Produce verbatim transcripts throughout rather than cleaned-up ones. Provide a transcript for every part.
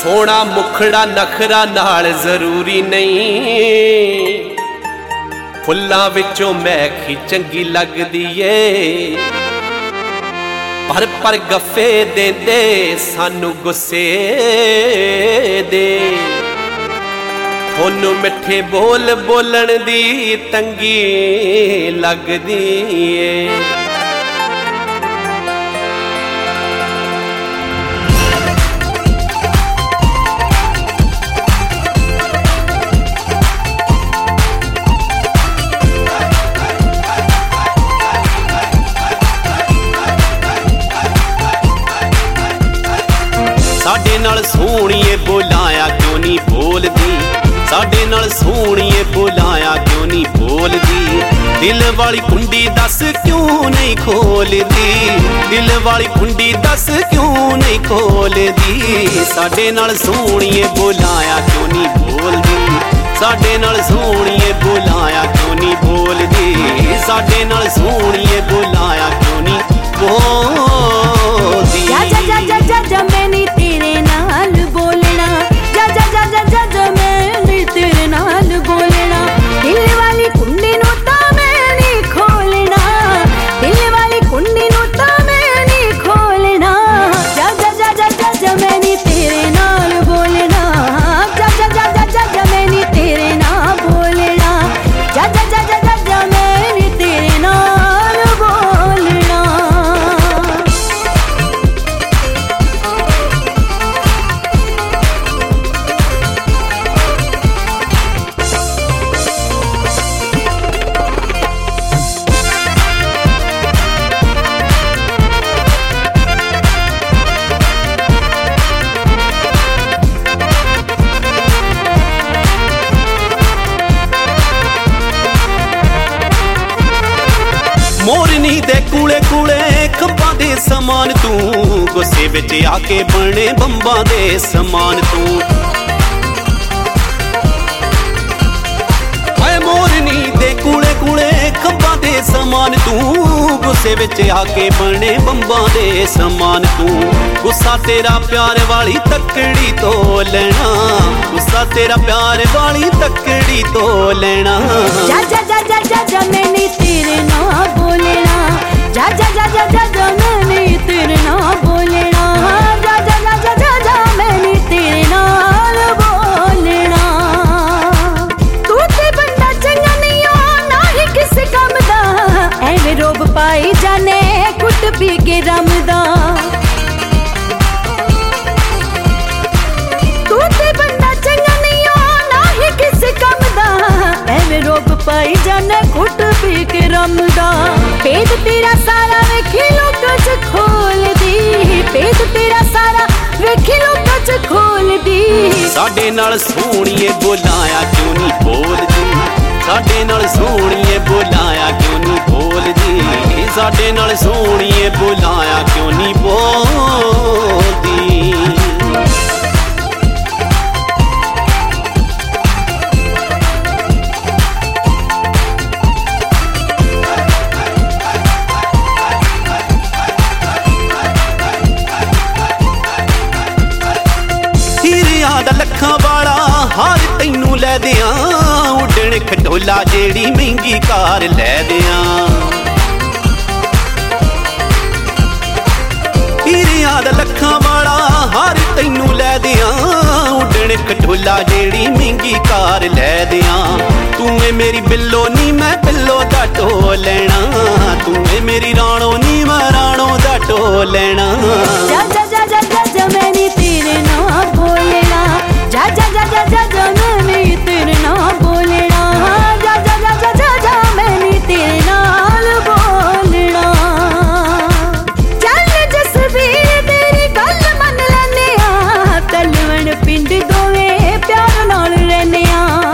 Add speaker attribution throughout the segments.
Speaker 1: सोना मुखड़ा नखरा नाल जरूरी नहीं, फुल्लां विचों महकी चंगी लगदी ए। पर पर गफे देंदे सानू गुस्से दे, थोनू मिठे बोल बोलण दी तंगी लगदी ए। साडे नाल सोहणीए बोलाया क्यों नहीं बोलदी, साडे नाल सोहणीए बोलाया क्यों नहीं बोलदी। दिल वाली कुंडी दस क्यों नहीं खोलदी, दिल वाली कुंडी दस क्यों नहीं खोलदी। साडे नाल सोहणीए बोलाया क्यों नहीं बोलदी, साडे नाल सोहणीए बोलाया क्यों नहीं बोलदी। साडे नाल सोहणीए बोलाया क्यों नहीं बोलदी।
Speaker 2: जा जा जा जा जा जा मैं नहीं तेरे नाल बोलना, जा जा जा जा जा जा मैं नहीं तेरे नाल बोलना। दिल वाली कुंडी नूं तां मैं नहीं खोलना, दिल वाली कुंडी नूं तां मैं नहीं खोलना। जा जा जा जा जा जा मैं नहीं तेरे नाल बोलना, जा जा जा जा जा जा मैं नहीं तेरे नाल बोलना। जा जा जा जा जा जा मैं नहीं तेरे नाल बोलना।
Speaker 1: मोरनी दे कूले कूले खंबां दे समान तू, गुस्से विच आके बने बंबां दे समान तू। हाय मोरनी दे कूले कूले खंबां दे समान तू, गुस्से विच आके बने बंबां दे समान तू। गुस्सा तेरा प्यार वाली तकड़ी तो लेना, गुस्सा तेरा प्यार वाली तकड़ी तो लेना।
Speaker 2: जा जा जा जा जा जा मैं नहीं तेरे नाल बोलना, जा जा जा जा जा जा मैं नहीं तेरे नाल बोलना। जा जा जा जा जा जा मैं नहीं तेरे नाल बोलना। तू ते बंदा चंगा नहीं हो ना ही किस काम दा, एवें रोब पाई जाने कुट पी के रमदा। तू ते बंदा चंगा नहीं हो ना ही किस काम दा, एवें रोब पाई जाने कुट पी के रमदा। पेट तेरा सारा वेखी लोकां च खोल दी, पेट तेरा सारा वेखी लोकां च खोल दी।
Speaker 1: साडे नाल सोहणीए बोलाया क्यों नहीं बोलदी, साडे नाल सोहणीए बोलाया क्यों नहीं बोलदी। साडे नाल सोहणीए बोलाया क्यों नहीं बोलदी। लखा वाला हार तैनू लै दियां, उड्डण खटोला जेड़ी महंगी कार लै दियां। हीरिया दा लखा वाला हार तैनू लै दियां, उड्डण खटोला जेड़ी महंगी कार लै दियां। तू है मेरी बिल्लो नी मैं बिल्लो दा टो लेना, तू है मेरी राणो नी मैं राणो दा टो लेना।
Speaker 2: जा जा जा जा जा जा मैं नहीं तेरे नाल बोलना, जा जा जा जा जा जा मैं नहीं तेरे नाल बोलना। जा जा जा जा जा जा मैं नहीं तेरे नाल बोलना। चल जसबीर तेरी गल मन लैने आ, तलवण पिंड दोवें प्यार नाल रहने आ।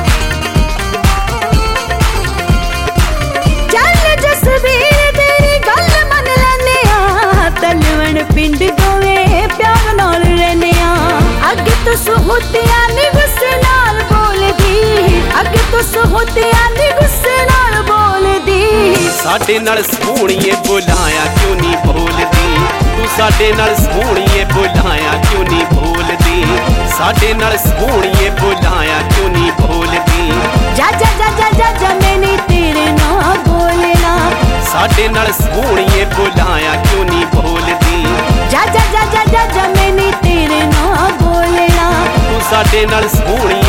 Speaker 2: चल जसबीर तेरी गल मन लैने आ, तलवण पिंड दोवें प्यार नाल रहने आ। अगे तो सुहुतिया नी गुस्से नाल बोलदी, अगे तो सुहुतिया नी गुस्से नाल बोलदी।
Speaker 1: साडे नाल सोहणीए बोलाया क्यों नहीं बोलदी, तू साडे नाल सोहणीए बोलाया क्यों नहीं बोलदी। ਸਾਡੇ ਨਾਲ ਸੋਹਣੀਏ ਬੁਲਾਇਆ ਕਿਉਂ ਨਹੀਂ ਬੋਲਦੀ
Speaker 2: ਜਾ ਜਾ ਜਾ ਜਾ ਜਾ ਜਾ ਮੈਂ ਨੀ ਤੇਰੇ ਨਾਲ ਬੋਲਣਾ
Speaker 1: ਸਾਡੇ ਨਾਲ ਸੋਹਣੀਏ ਬੁਲਾਇਆ ਕਿਉਂ ਨਹੀਂ ਬੋਲਦੀ
Speaker 2: ਜਾ ਜਾ ਜਾ ਜਾ ਜਾ ਜਾ ਮੈਂ ਨੀ ਤੇਰੇ ਨਾਲ ਬੋਲਣਾ
Speaker 1: ਤੂੰ ਸਾਡੇ ਨਾਲ ਸੋਹਣੀ